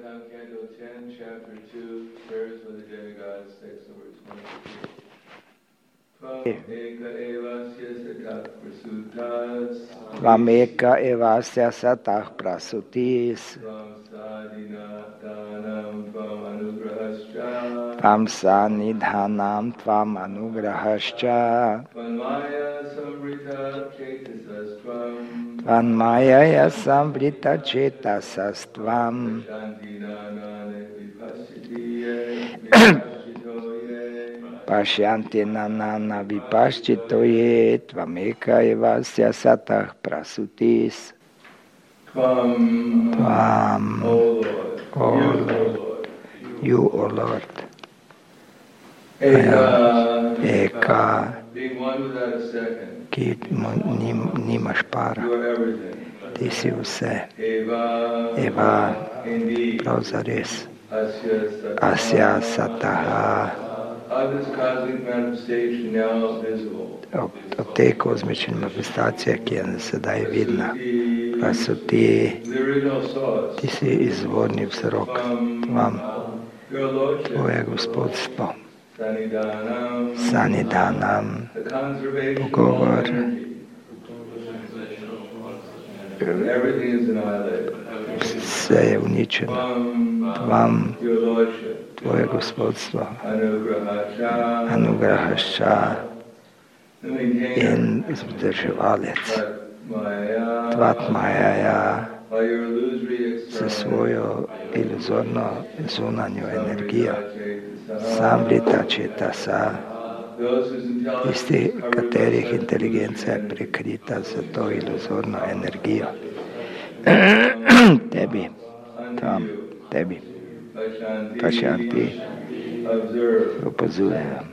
Canto 10, Chapter 2, Prayers for the Demigods, text number 23. Tvameka evasya satah prasutis. Tvam sanidhanam tvam anugrahascha. Tvanmaya samvrita chetasastvam. Pashyanti nanana vipaschitoye tvameka evasya satah prasutis. Tvam, O Lord, you, O Lord, Eka, ki nimaš para, ti si vse, Eva, prav zares, Asya Sataha, od te kozmične manifestacije, ki je sedaj vidna, pa so ti si izvorni vzrok, tvam, tvoje gospodstvo, sanidanam, pogovor, vse je uničeno, tvam, tvoje gospodstvo, anugrahašča in vzdrževalec, tvatmajaja, za svojo iluzorno zunanjo energijo, samvrita četasa, tisti, katerih inteligenca je prekrita za to iluzorno energijo. Tebi, tam, tebi, pašanti, opazujejo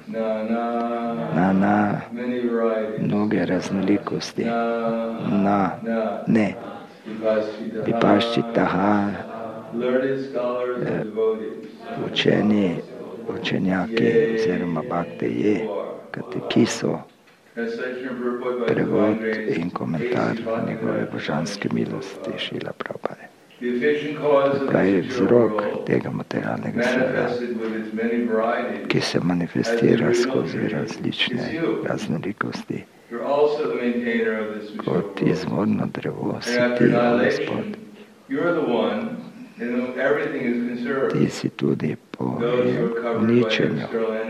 na mnoge raznolikosti, ne, vipaščitaha, učenjaki oziroma bhakteji, katekiso, prevod in komentar njegove božanske milosti Šrila Prabhupada. Pravi vzrok tega materialnega sveta, ki se manifestira skozi različne raznolikosti. Kot izvorno drevo si ti, Gospod. Ti si tudi po uničenju.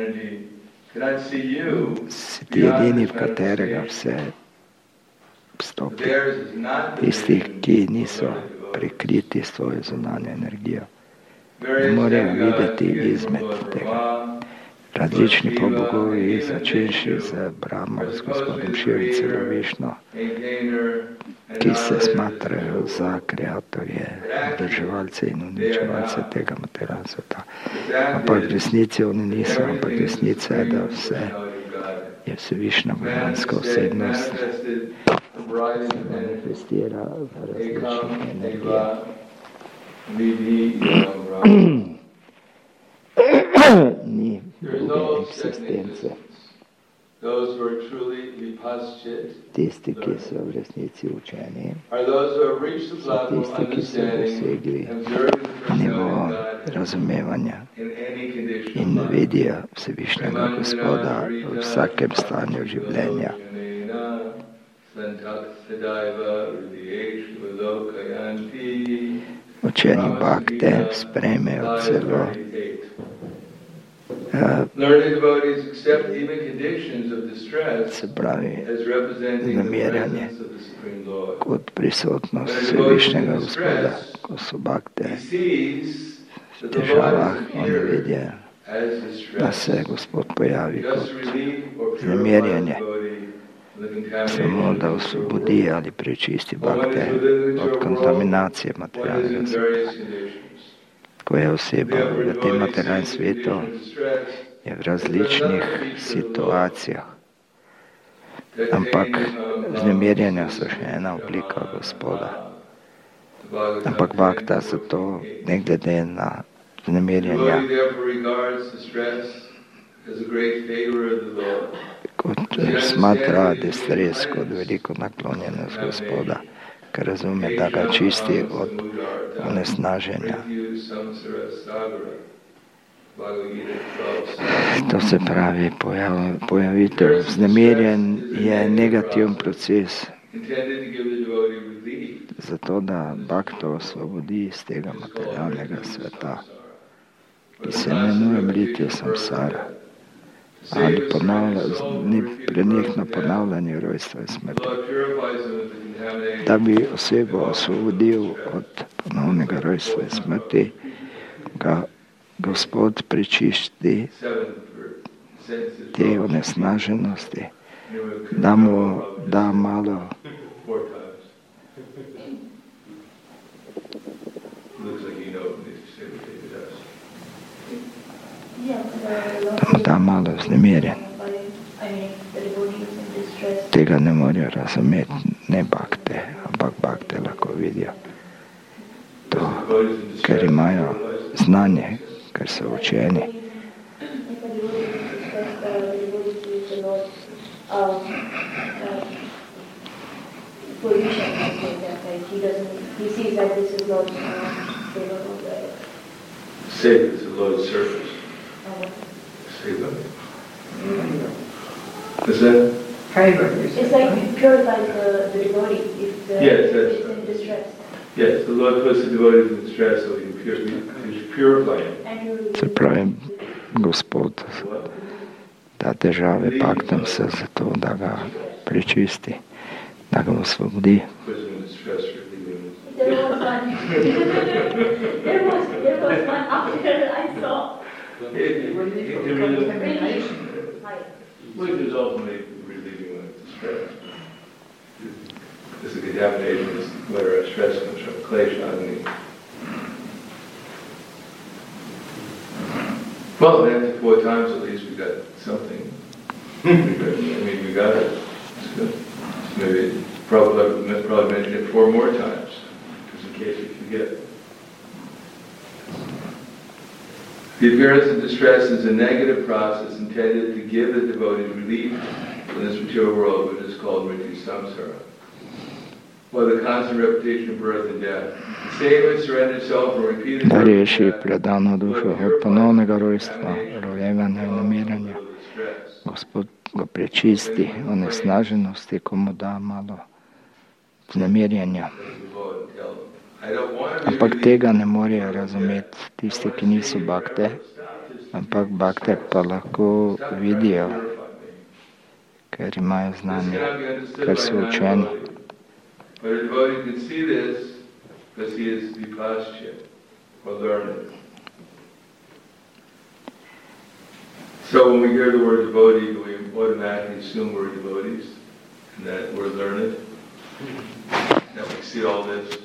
Si ti edini, v katerega vse vstopi. Tistih, ki niso prikriti s tvojo zunanjo energijo, ne morejo videti izmed tega. Različni pobogovi, začenši z Brahmo, z gospodom Šivo in celo Višno, ki se smatrajo za kreatorje, vzdrževalce in uničevalce tega materialnega sveta. Ampak v resnici oni niso, ampak resnica je, da vse je Vsevišna božanska osebnost, manifestira v različnih energijah. Ni druge eksistence. Tisti, ki so v resnici učeni, so tisti, ki so dosegli nivo razumevanja in vidijo Vsevišnjega Gospoda v vsakem stanju življenja. Učeni bhakte sprejmejo celo se pravi namirjanje kot prisotnost Vsevišnjega Gospoda, ko so bhakte v težavah, oni vidijo, da se Gospod pojavi kot namirjanje, samo da osvobodi ali prečisti bhakte od kontaminacije materialnega sveta. Ko je oseba v tem materialnem svetu, je v različnih situacijah. Ampak vznemirjenja so še ena oblika Gospoda. Ampak bhakta zato, ne glede na vznemirjenja, kot smatra destres kot veliko naklonjenost Gospoda, ker razume, da ga čisti od onesnaženja. To se pravi, pojavitev vznemirjen je negativen proces. Zato, da bhakto osvobodi iz tega materialnega sveta, ki se imenuje mritje samsara, ali prenehno ponavljanje rojstva in smrti. Da bi osebo osvobodil od ponovnega rojstva in smrti, ga Gospod prečisti te onesnaženosti, da mu da malo vznemirjen. Tega ne morejo razumeti, ne bhakte, ampak bhakte lahko vidijo to, ker imajo znanje, ker so učeni. It's like it purifies the devotee if the is in distress. Yes, the Lord puts the devotee in distress, so He's purifying. Se pravi, Gospod da težave bhaktam se zato, da ga prečisti, da ga osvobodi. There was one after I saw. Which is ultimately relieving stress. This is the definition is where stress comes from, klesha. Well, after 4 times at least we got something. We got it. It's good. Maybe probably mention it 4 more times, just in case you forget. The appearance of distress is a negative process intended to give the devotee relief from this material world, which is called mrityu samsara, or the constant repetition of birth and death. Save and surrender self and repeat it. Da reši predano dušo od ponovnega rojstva, rojevanja in umiranja. Gospod ga prečisti onesnaženosti, ko mu da malo vznemirjenja. Ampak tega ne morejo razumeti tisti, ki niso bhakte, ampak bhakte pa lahko vidijo, ker imajo znanje, ker so učeni. So when we hear the word devotee, we automatically assume we're devotees and that we're learned, that we see all this.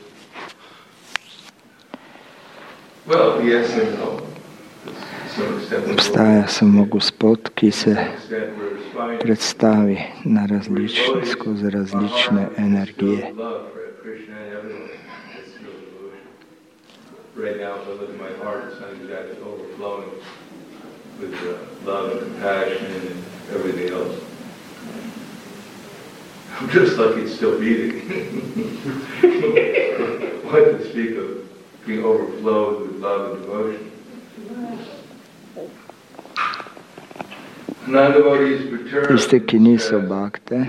Well, yes and no. Obstaja samo Gospod, ki se predstavi skozi različne energije. Right now, if I look at my heart, it's not exactly overflowing with love and compassion and everything else. I'm just lucky it's still beating. What to speak of being overflowed with love and devotion. Tiste, ki niso bhakte,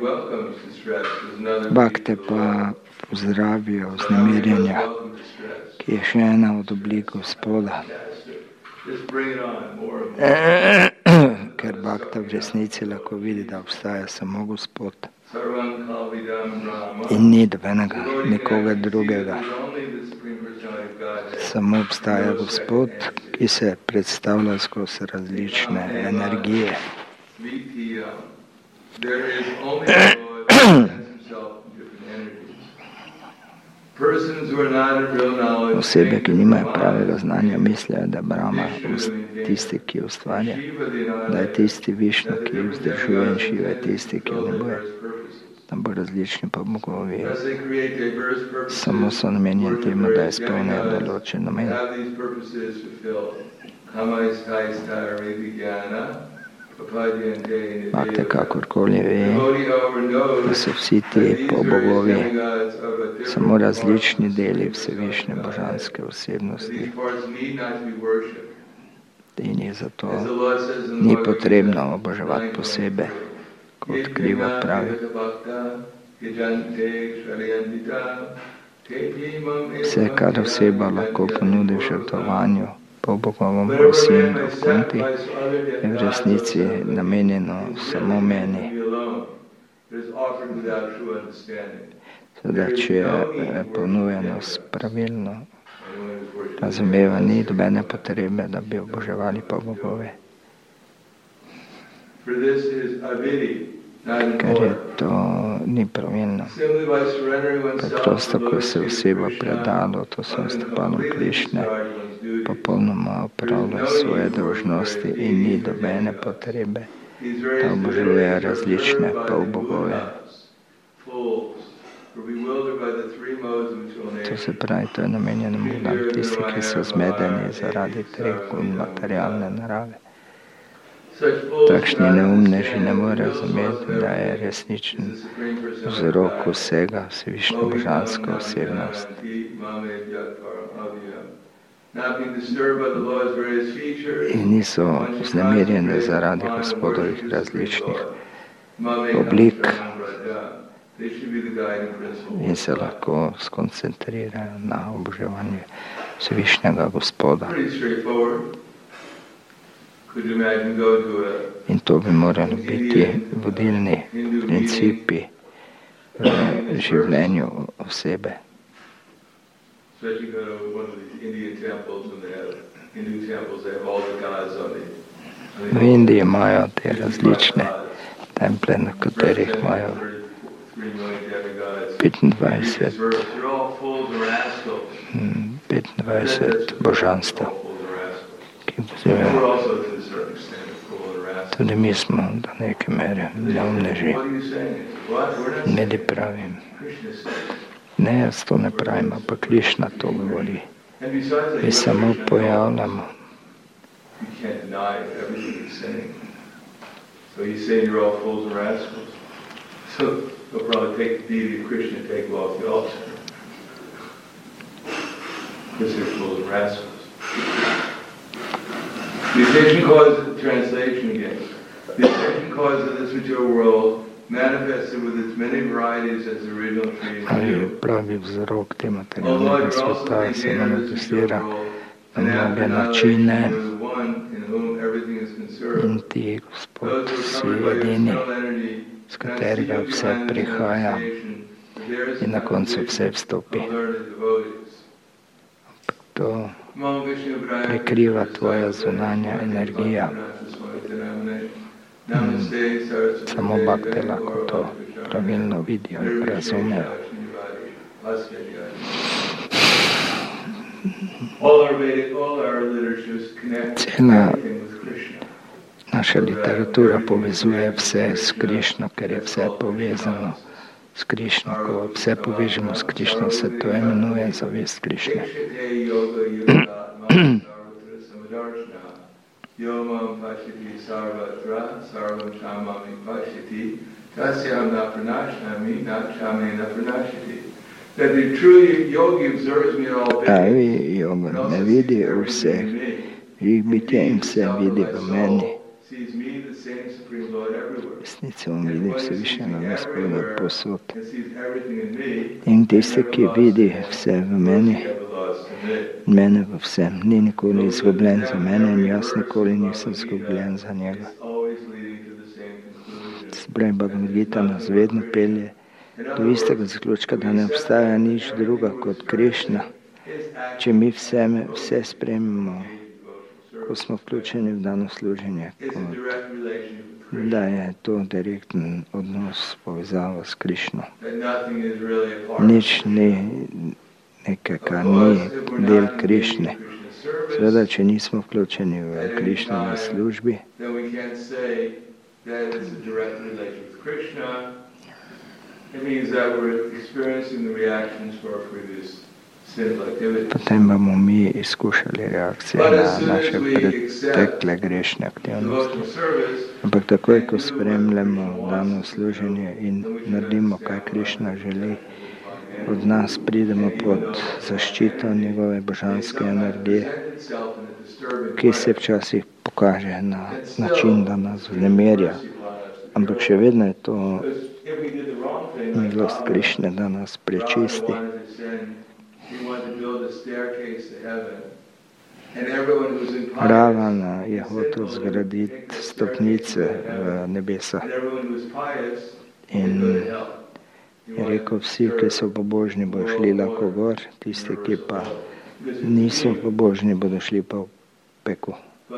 bhakte pa pozdravijo vznemirjenja, ki je še ena od oblik Gospoda. Ker bhakta v resnici lahko vidi, da obstaja samo Gospod in ni dobenega nikoga drugega. Samo obstaja Gospod, ki se predstavlja skozi različne energije. Osebe, ki nimajo pravega znanja, mislijo, da Brahma tisti, ki ustvarja, da je tisti Višnu, ki vzdržuje, in Šiva je tisti, ki oblikuje. Tam bo različni pa bogovi. Samo so namenjeni temu, da izpolnijo določen namen. Bhakta kakorkoli ve, da so vsi ti polbogovi samo različni deli vsevišnje božanske osebnosti. In je zato ni potrebno oboževati posebej, kot Kriva pravi. Vse, kar oseba lahko ponudi v žrtvovanju polbogovom sinu v Kunti, je v resnici namenjeno samo meni. Teda, če je ponujeno pravilno razumeva, ni dobene potrebe, da bi oboževali polbogove. Ker je to ni pravilno. Preprosto, ko se oseba predalo to svojim stopalom Krišne, popolnoma opravlja svoje dolžnosti in ni dobene potrebe, da obožuje različne polbogove. To se pravi, to je namenjeno Budam, tisti, ki so zmedeni zaradi treh gun materialne narave. Takšni neumneži ne more razumeti, da je resničen vzrok vsega vsevišnja božanska osebnost. In niso vznemirjeni zaradi Gospodovih različnih oblik in se lahko skoncentrirajo na oboževanje vsevišnjega Gospoda. In to bi morali biti vodilni principi v življenju osebe. V Indiji imajo te različne templje, na katerih imajo 25 božanstev, ki pozivajo. Tudi mi smo do neke mere neumneži. Medi pravim. Ne, jaz to ne pravim, pa Krišna to govori. Mi samo pojavljamo. They'll probably take the deity of Krishna and take him off the altar. Because they're fools and rascals. The attention cause of the translation again. The attention cause of this material world manifested with its many varieties as the original tree and dew. Pravi vzrok te materialnega sveta se manifestira na mnoge načine in ti, Gospod, si edini, z katerega vse prihaja in na koncu vse vstopi. To prekriva tvoja zunanja energija. Samo bhakte lahko to pravilno vidijo in razumejo. Cela naša literatura povezuje vse s Krišno, ker je vse povezano s Krišno. Ko vse povežemo s Krišno, se to imenuje zavest Krišne. Pravi yoga ne vidi vseh živih bitij in vse vidi v meni. V resnici on vidi vsevišnjega Gospoda povsod. In tisti, ki vidi vse v meni, mene v vsem, ni nikoli izgubljen za mene in jaz nikoli nisem izgubljen za njega. Spravi Bhagavad Gita nas vedno pelje do istega zaključka, da ne obstaja nič druga kot Krišna. Če mi vse spremimo, ko smo vključeni v dano služenje, da je to direkten odnos, povezava s Krišno. Nič ni nekaj, kar ni del Krišne. Seveda, če nismo vključeni v Krišnovi službi, potem bomo mi izkušali reakcije na naše pretekle grešne aktivnosti. Ampak takoj, ko spremljamo dano služenje in naredimo, kaj Krišna želi od nas, pridemo pod zaščito njegove božanske energije, ki se včasih pokaže na način, da nas vznemirja. Ampak še vedno je to milost Krišne, da nas prečisti. Ravana je hotel zgraditi stopnice v nebesa in je rekel, vsi, ki so pobožni, bodo šli lahko gor, tisti, ki pa niso pobožni, bodo šli pa v pekel.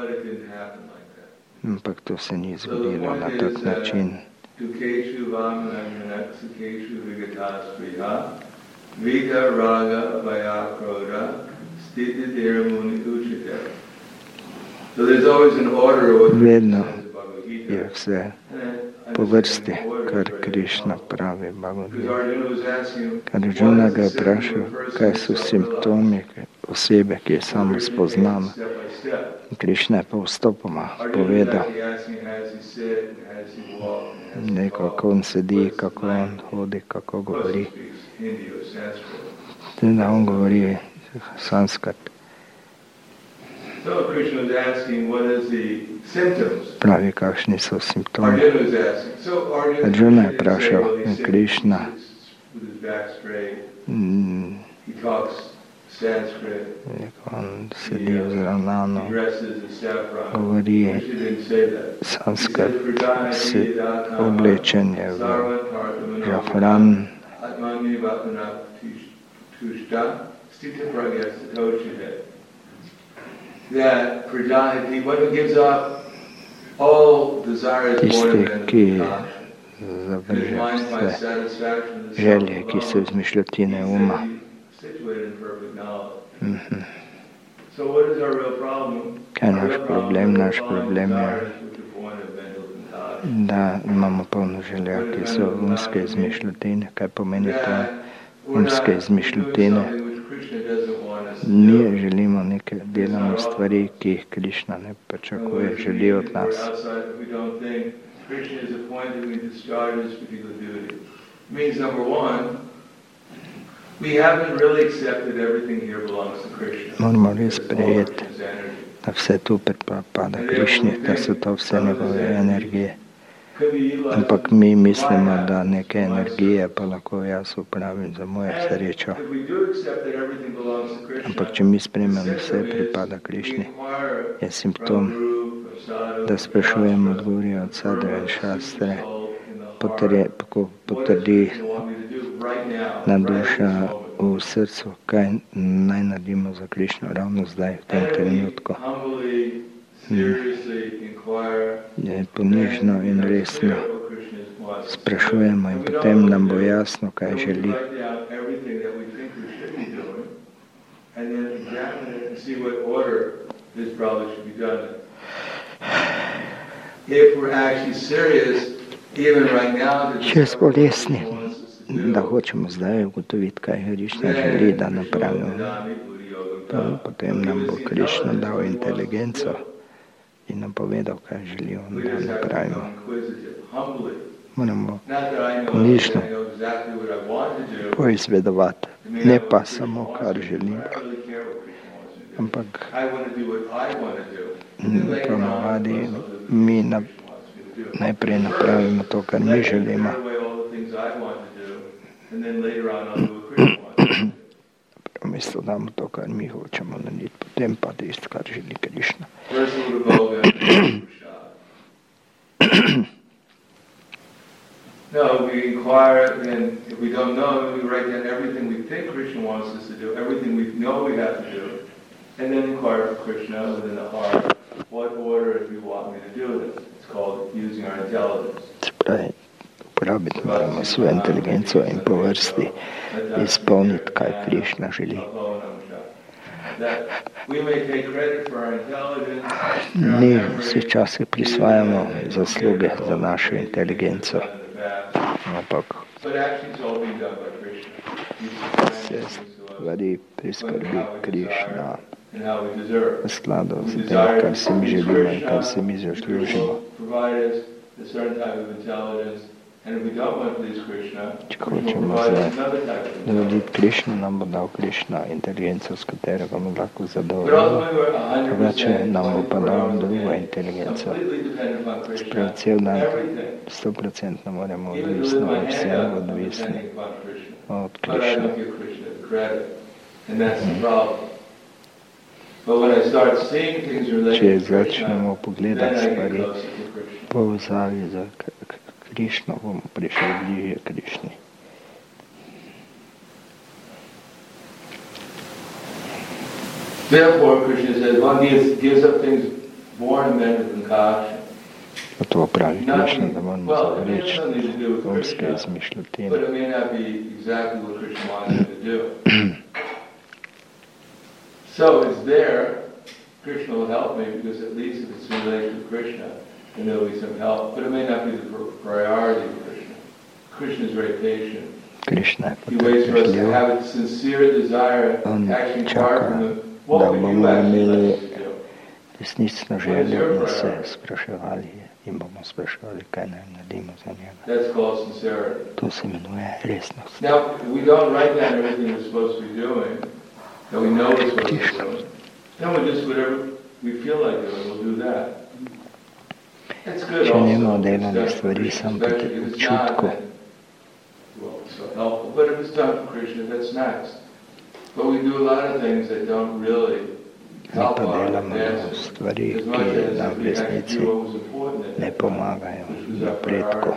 Ampak to se ni zgodilo na tak način. Vedno je vse po vrsti, kar Krišna pravi Bhagavad-gita. Arjuna ga je vprašal, kaj so simptomi osebe, ki je samo spoznana. Krišna je pa vstopoma povedal, kako on sedi, kako on hodi, kako govori. Teda on govori sanskrt. Pravi, kakšni so simptomi. Arjuna je vprašal in Krišna on sedi vzravnano, govori sanskrt, oblečen je v žafran. Tisti, ki zavrže vse želje, ki so izmišljotine uma. Kaj je naš problem? Naš problem je, da imamo polno želja, ki so umske izmišljotine. Kaj pomeni to umske izmišljotine? Mi želimo neke delane stvari, ki jih Krišna ne pričakuje, želi od nas. Moramo res sprejeti, da vse tu pripada Krišni, da so to vse njegove energije. Ampak mi mislimo, da neke energije pa lahko jaz upravim za mojo srečo. Ampak če mi sprejmemo, vse pripada Krišni, je simptom, da sprašujemo odgovori od sadre in šastre, potrdi na duša v srcu, kaj naj naredimo za Krišno ravno zdaj, v tem trenutku. Ponižno in resno sprašujemo in potem nam bo jasno, kaj želi. Če smo resni, da hočemo zdaj ugotoviti, kaj Krišna želi, da napravimo, potem nam bo Krišna dal inteligenco in nam povedal, kaj želi on, da napravimo. Moramo ponižno poizvedovati, ne pa samo, kar želim, ampak ponavadi mi najprej napravimo to, kar mi želimo. Mesto damo to, kar mi hočemo narediti, potem pa tisto, kar želi Krišna. No, we inquire, and if we don't know, we write down everything we think Krishna wants us to do, everything we know we have to do, and then inquire for Krishna within the heart, what order do you want me to do this? It's called using our intelligence. Uporabiti moramo svojo inteligenco in po vrsti izpolniti, kaj Krišna želi. Mi vsi časi prisvajamo zasluge za našo inteligenco, ampak vse stvari priskrbi Krišna v skladu s tem, kar si mi želimo in kar si mi zaslužimo. Če hočemo zadovoljiti Krišno, nam bo dal Krišna inteligenco, s katero bomo lahko zadovoljili. Drugače nam bo pa dal drugo inteligenco. Sprav cel dan 100% moramo odvisno od vsega odvisni od Krišna. Če začnemo pogledati stvari povezavi z Krišno, bomo prišli bližje Krišni. To pravi Krišna, da moramo zavreči umske izmišljotine. So it's there. Krishna will help me because at least if it's in relation to Krishna, then there will be some help. But it may not be the priority of Krishna. Krishna is very patient. Krishna He waits for us to have a sincere desire to actually inquire from Him. What would you actually like to do? Resnično željo in se spraševali in bomo spraševali, kaj naj naredimo za njega. That's called sincerity. To se imenuje resnost. Now, we don't write down everything we're supposed to be doing. That we know we're supposed to be doing. Then we just, whatever we feel like doing, we'll do that. That's good also. Če nemo delali stvari sam po občutku. Well, it's so helpful. But if it's done for Krishna, that's nice. But we do a lot of things that don't really help our advancement as much as we actually do what was important in that time, which was our priority.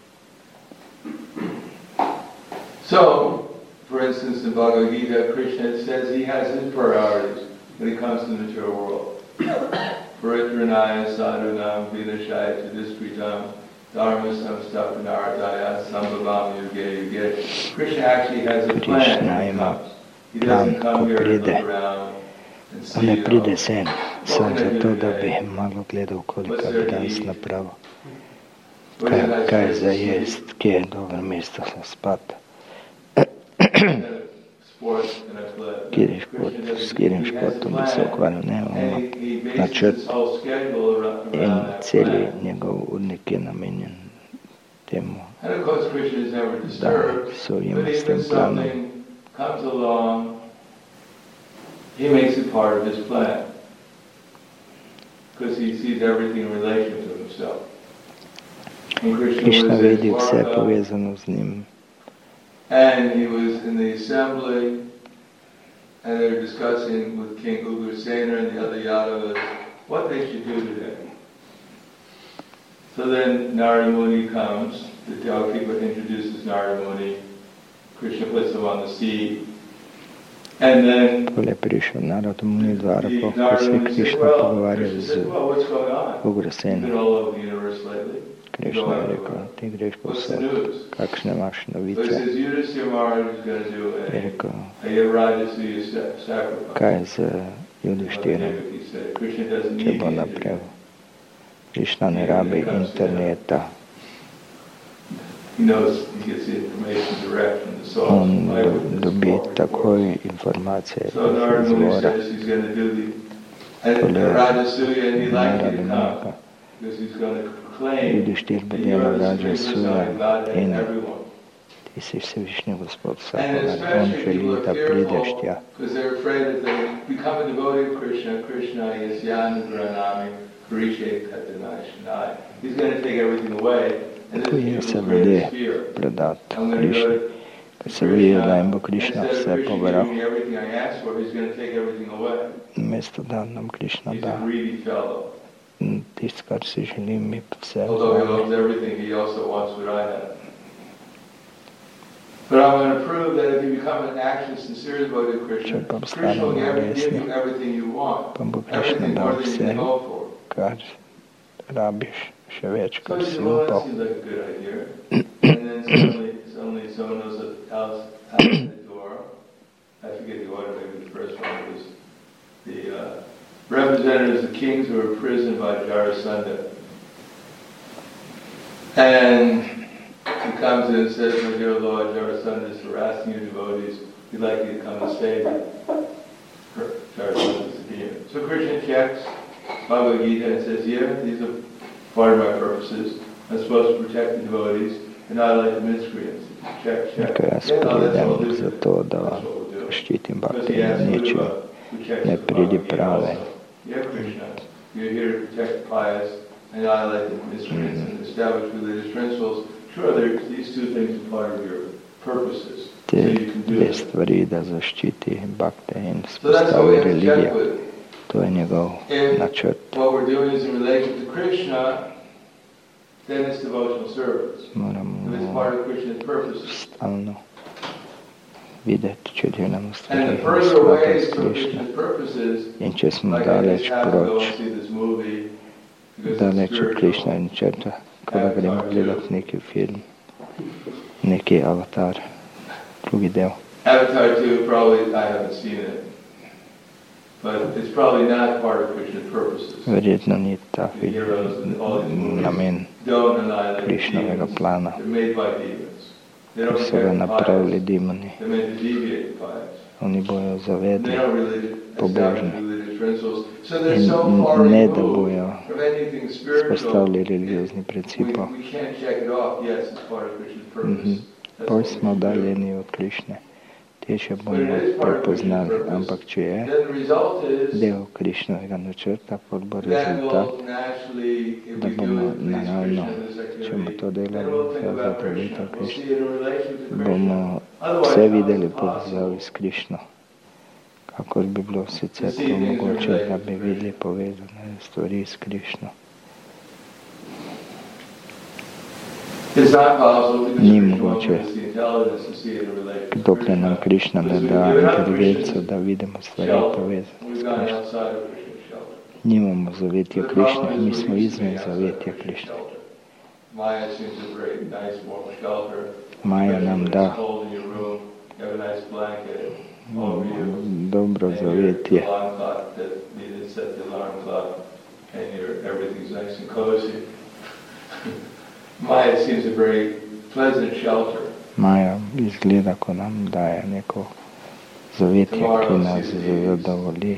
So, for instance, in Bhagavad Gita, Krishna says he has his priorities when it comes to the material world. Paritranaya sadhunam vinashaya tadispritam dharma samstapanardaya sambhavam yuge yuge. Krishna actually has a plan. He doesn't come here to look around and see, on ne pride sem samo zato, da bi malo gledal, koliko bi danes napravil. Kaj za jest, kje je dobro mesto za spat. S katerim športom bi se ukvarjal, ne, načrt in celi njegov urnik je namenjen temu, da so jim s tem planom. He makes it part of his plan because he sees everything in relation to himself. Krishna vidi vse povezano z njim. And he was in the assembly, and they were discussing with King Ugrasena and the other Yadavas what they should do today. So then Narada Muni comes, the Devakipa introduces Narada Muni, Krishna puts him on the seat, and then Ko je prišel Narada Muni Dvara, ko se Krishna pogovarja z Ugrasenom. Krishna je rekel, ti greš povsod, kakšne imaš novice. Je rekel, kaj z Judištirem, če bo naprej. Krishna ne rabi interneta. On dobi takoj informacije iz izvora. Tole je Narada Munaka. Judištir bo delal Raja Suja in ti si Vsevišnji Gospod vsakogar. On želi, da prideš tja. Bojijo se ljudje predati Krišni, ker se bojijo, da jim bo Krišna vse pobral. Namesto da nam Krišna da tisto, kar si želim, mi pa vse vzame. Če pa postanemo resni, pa bo Krišna dal vse, kar rabiš, še več, kar si upal. Representatives of kings who were imprisoned by Jarasandha. And he comes in and says, "My dear Lord, Jarasandha is harassing your devotees. we'd like you to come and stay, but Charisma is a demon. So Krishna checks Bhagavad Gita and says, yeah, these are part of my purposes. I'm supposed to protect the devotees and not like the miscreants. Check. Ja spovedam za to, da ščitim bhakti in ničim ne pridiprave. Yeah, Krishna, you're here to protect the pious and annihilate the miscreants and establish religious principles. Sure, these two things are part of your purposes. Te dve stvari da zaščiti bhakte in spostavi religijo. To je njegov načrt. What we're doing is in relation to Krishna, then it's devotional service. Moramo It's part of Krishna's purposes. stalno videti, če delamo And stvari the v further skladu away s from Krišno. Krishna's purposes, In če smo like I daleč just happened to go proč, see this movie, because daleč it's od Krišna spiritual. in črta, ko da gremo gledati neki film, neki avatar, drugi del. Avatar 2, probably, I haven't seen it. But it's probably not part of Krishna's purposes. Verjetno ni ta The heroes and all these movies namen don't annihilate Krišnovega demons. plana, They're made by demons. They ko don't so ga care the napravili pious. demoni. They're meant to deviate the pious. Oni bojo They zavedli don't really pobožni. establish religious principles. So they're in so far ne da removed bojo from anything spiritual. spostavili religiozni principov. We can't check it off. Yes, it's part of Krishna's purpose. That's Bolj what we smo should do. daljeni od Krišne, težje bomo prepoznali, ampak če je Then the result is del Krišnovega načrta, pot bo that rezultat, will naturally, if da we do bomo it, please naravno, Krishna, this če bomo activity, to then delali we'll think za about zadovoljitev Krishna. We'll Krišne, see it in relation to Krishna. bomo Otherwise, vse how is videli it povezavi s possible? Krišno. Kakor bi bilo sicer to mogoče, da bi videli povezane stvari s Krišno. It's not possible because Ni Krishna won't mogoče. give us the intelligence to see it in relation to Dokler nam Krishna. Krišna ne da inteligenco, da vidimo stvari povezane s We've gone Krišno. outside of Krishna's shelter. Nimamo zavetja The Krišne, problem mi is smo we izven used to be zavetja outside Krišne. shelter. Maya seems a very nice warm shelter. Maja nam Especially when da it's cold in your room, you have a nice blanket over you. dobro And zavetje. your alarm clock that you didn't set the alarm clock, and everything's nice and cozy. Maya seems a very pleasant shelter. Maja izgleda, ko nam daje neko zavetje, ki nas zadovolji.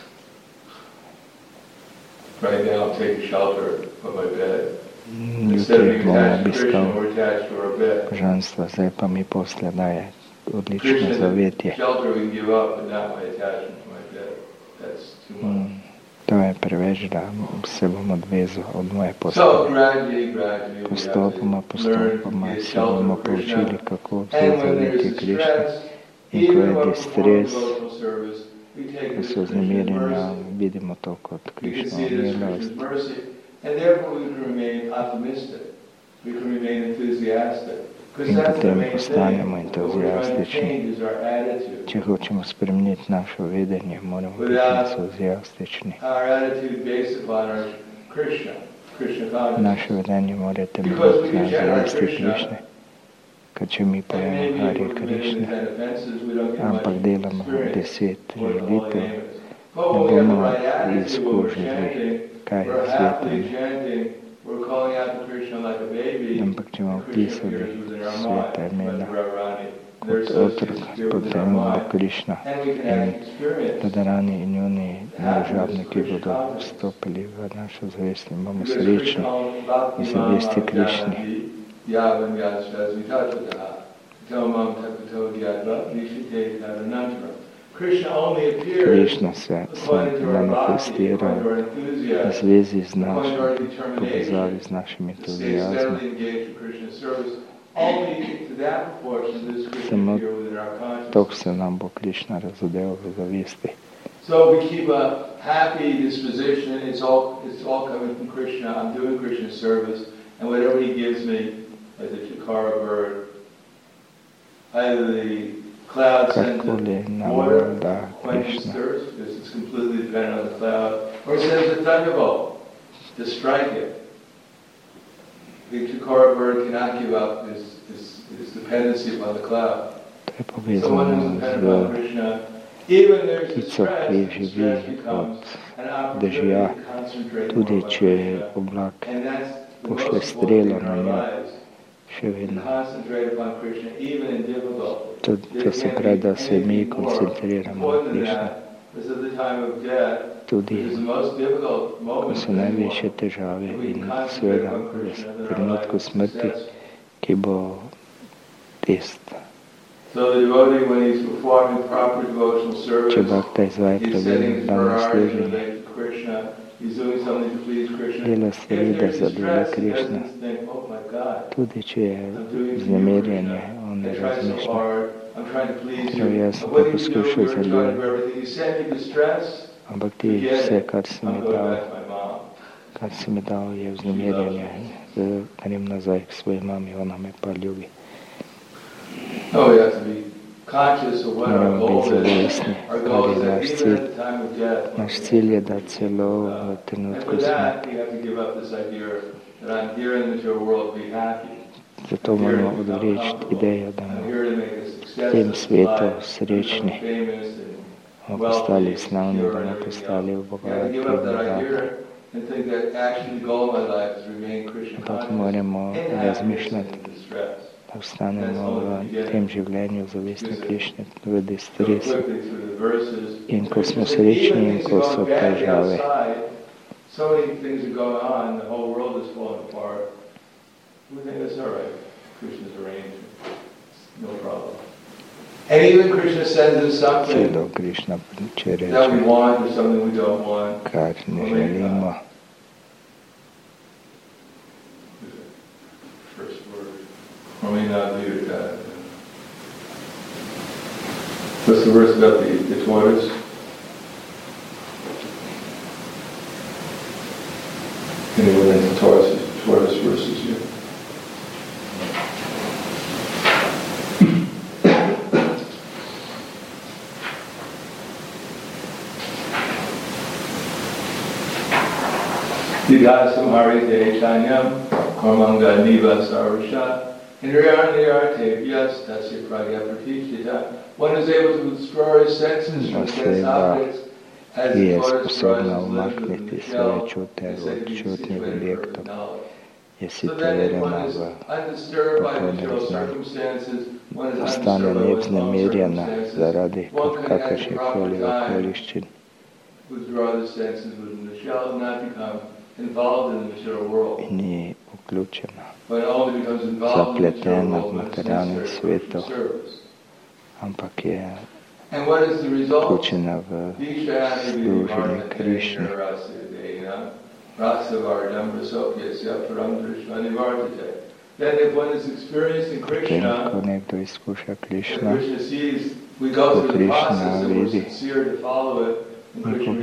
Right now, I'm taking shelter from my bed. Instead of Jutri being bomo attached to Krishna, obiskal we're attached to our bed. božanstva, zdaj pa mi posle daje odlično Krishna, zavetje. shelter we can give up, but not my attachment to my bed. That's too much. To je preveč, da se bom odvezal od moje So postave. gradually, we have Postopoma to learn to se get bomo shelter from poučili, Krishna. kako And vzeti when zavetje there's Krišne. distress, In ko even je when we perform distres, devotional service, we take ko this so Krishna's vznemirjenja, mercy. vidimo to kot We can Krišno see it as milost. Krishna's mercy, and therefore we can remain optimistic. We can remain enthusiastic. Because In that's the potem main postanemo thing. What we're trying to entuzijastični. change is our attitude. Če hočemo spremeniti našo vedenje, moramo biti entuzijastični. Our attitude based upon our Krishna consciousness. Naše vedenje mora temeljiti na zavesti Krišne. Ker če mi And pojemo maybe Hare if we're committed to Krišne, 10 offenses, we don't get ampak much delamo experience 10 what the holy želitev, name is. ne But when we have the bomo right attitude, when we're izkužili, chanting, kaj je we're happily svetanje. chanting, we're calling out to Krishna like a baby. Ampak če bomo and Krishna vpisali appears within our sveta mind, imena when we're running. kot Their otrok, associates appear within our potem bo mind. Krišna And we can in experience Tadarani in njuni družabniki bodo vstopili v našo zavest in bomo because srečni Krishna Bhakti in zavesti Mama Krišni. Janati, Yavam Yasvasmi Tattvaha, Tomam Tattvato Yadva, Nishite Tadanantara. Krishna only appears Krišna se according to our bhakti, manifestira according to our v enthusiasm, zvezi z according to našim our povezavi determination z našim to stay entuzijazmom. steadily engaged in Krishna's service. Only to that proportion does Krishna Samo appear within our Tok consciousness. se nam bo Krišna razodel v zavesti. So we keep a happy disposition. It's all coming from Krishna. I'm doing Krishna's service, and whatever He gives me, like the chikara bird, either the cloud sends Karkoli the nam water, da quenches Krišna. thirst, because it's completely dependent on the cloud, or He sends a thunderbolt to strike it. The chikara bird cannot give up his dependency upon the cloud. To je So one who's povezano dependent upon z Krishna, even there's ptico, distress, ki distress živi becomes od an opportunity dežja, to concentrate more tudi upon če Krishna. oblak And that's the pošlje most strelo important thing na in our njo, lives. še vedno. To se pravi, da se mi koncentriramo na Krišno. Tudi, ko so največje težave in seveda v trenutku smrti, ki bo test. Če bhakta izvaja pravilno dano služenje, dela stvari, da zadovolji Krišno. Tudi če je vznemirjenje, on ne razmišlja. Jaz sem pa poskušal zadovoljiti. Ampak ti vse, kar si mi dal, je vznemirjenje. Grem nazaj k svoji mami, ona me pa ljubi. Moramo biti zavestni, kar je naš cilj. Naš cilj je, da celo v trenutku smrti. Zato moramo odreči idejo, da bomo v tem svetu srečni, bomo postali slavni, da bomo postali bogati in bogati. Ampak moramo razmišljati, da ostanemo v tem življenju zavestni Krišne, v distresu. In ko smo srečni in ko so težave, celo Krišna, če reče, kar ne želimo. What's the verse about the tortoise? Anyone in the tortoise verses here? Didasam harite chanyam karmanga niva sarvasha. One is able to destroy senses from sense objects as je sposobna umakniti svoje čute od čutnih objektov, je situirana v popolnem znanju, ostane nevznemirjena zaradi kakršnihkoli okoliščin. In ni vključena, zapletena v materialnem svetu, ampak je vključena v služenje Krišne. Potem, ko nekdo izkuša Krišno, ko Krišna vidi, mi ko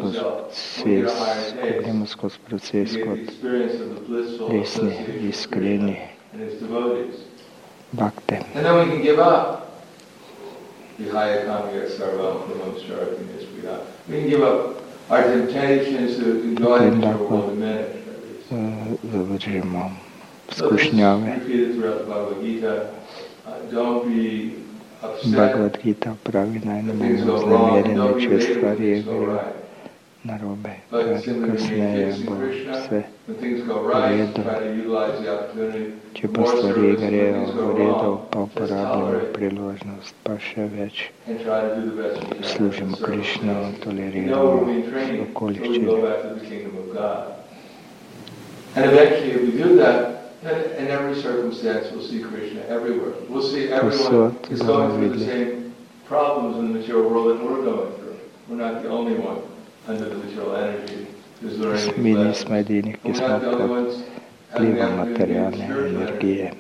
gremo skozi proces kot resni, iskreni bhakte. Potem lahko zavržemo skušnjave. Bhagavad Gita pravi, naj ne bomo vznemirjeni, če stvari grejo narobe, ker kasneje bo vse v redu. Če pa stvari grejo v redu, pa uporabljamo priložnost, pa še več služimo Krišno, toleriramo okoliščine. In every circumstance, we'll see Krishna everywhere. We'll see everyone is going through the same problems in the material world that we're going through. We're not the only one under the material energy who's learning Mi nismo edini, ki smo pod vplivom materialne energije,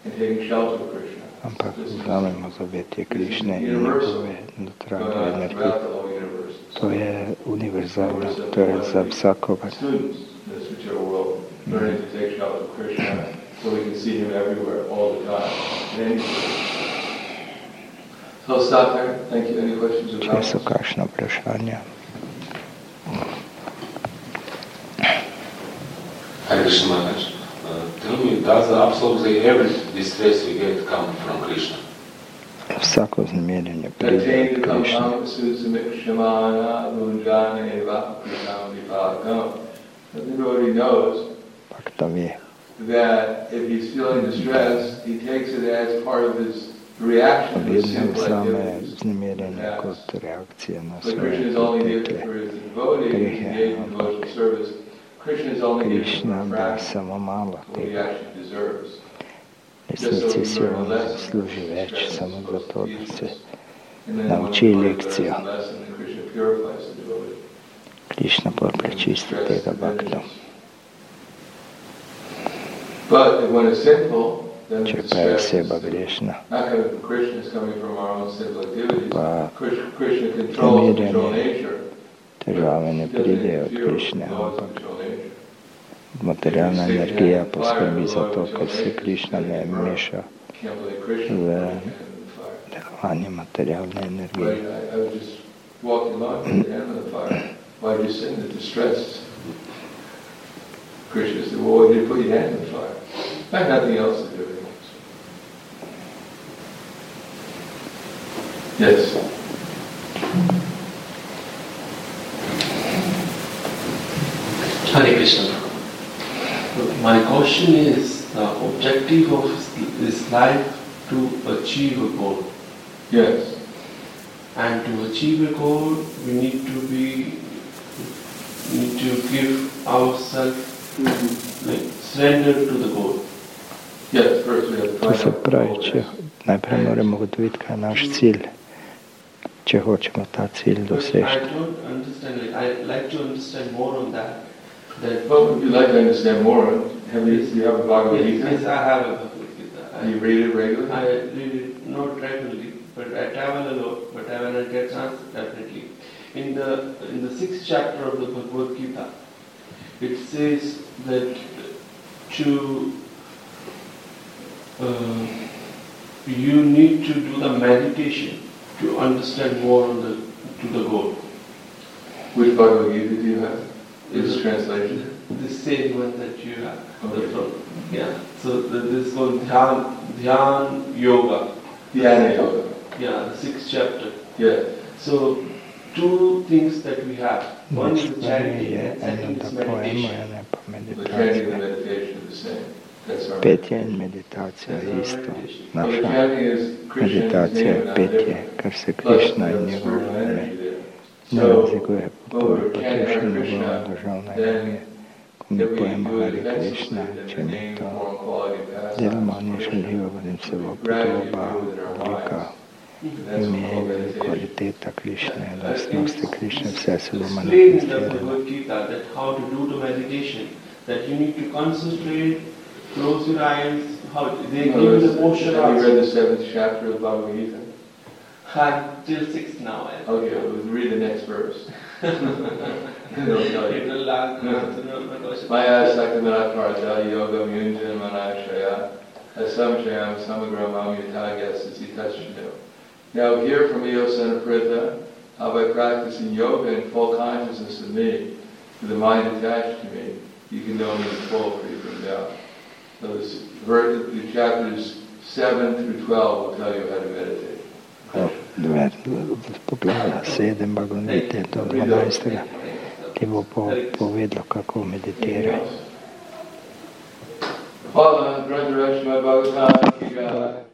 ampak vzamemo zavetje Krišne in njegove notranje energije. To je univerzalno, to je za vsakogar. Learning to take shelter of Krishna so we can see him everywhere, all the time. So I'll stop there. Thank you. Any questions or comments? Če so kakšna vprašanja? Hare Krishna Maharaj. Tell me, does absolutely every distress we get come from Krishna? Vsako vznemirjenje pride od Krišne. Everybody knows Bhakta ve, that if he's feeling distressed, he takes it as part of his reaction to sinful activities. Kot reakcija na But svoje Krishna is only there potekle for his devotee, he's engaged in devotional service. Krishna is only given Krišna him a da fraction samo malo of what he tega. actually deserves. Resnici si on zasluži več samo zato, da se nauči lekcijo. Krišna pa prečisti tega bakta. Če pa je oseba grešna, pa umirjanje, težave ne pridejo od Krišne, ampak materialna energija poskrbi za to, ker se Krišna ne meša v delovanje materialne energije. Krishna said, well, why did you put your hand in the fire? I had nothing else to do. Yes. Hare Krishna. My question is, the objective of this life to achieve a goal. Yes. And to achieve a goal, we need to give ourselves, like, surrender to the goal. Yes, first we have to To se pravi, če najprej moramo ugotoviti, kaj je naš cilj, če hočemo ta cilj doseči. I don't understand it. I'd like to understand more on that. Well, if you'd like to understand more, do you have a Bhagavad Gita? Yes, I have a Bhagavad Gita. Do you read it regularly? I read it not regularly, but I travel a lot. But when I get chance, definitely. In the 6th chapter of the Bhagavad Gita, it says that you need to do the meditation to understand more on to the goal. Which Bhagavad Gita do you have? Its translation? The same one that you have. Okay. Yeah. So this is called Dhyan Yoga. Dhyana Yoga. Yeah, the 6th chapter. Yeah. So two things that we have. One is the charity, and second is meditation. The chanting and the meditation are the same. That's our Petje in meditacija je isto. Well, the Naša chanting is Krishna's meditacija name, je not petje, different. kar se Plus, Krišna in there's njegovo spiritual ime energy there. ne So, razlikuje po when we're potem chanting še Hare njegova Krishna, državna then energija. Ko mi if we pojemo do it Hare Krišna, effectively, če then the mi name, to form, quality, pastime, delamo neželjivo, da se bo podoba, oblika, ime, kvaliteta Krišne, lastnosti Krišne, vse se bo Explain in the manifestiralo. Bhagavad Gita that how to do the meditation, that you need to concentrate, close your eyes, how they give the posture Have you also. read the 7th chapter of Bhagavad Gita? I'm till 6 now. Okay, we'll read the next verse. It'll tell It you. will answer my question. Maya Saktamana Parta Yoga Myunjan Manashaya Asamshayam Samagramam Yatagasasi Tachino. Now hear from me, O son of Pritha, how by practicing yoga in full consciousness of me, with the mind attached to me, you can know me in full, free from doubt. So the chapters 7 through 12 will tell you how to meditate. Pogleda 7 Bhagavad do 12. Ti bo povedal, kako meditirati. Hvala, Brother Rashma Bhagavatam, ki ga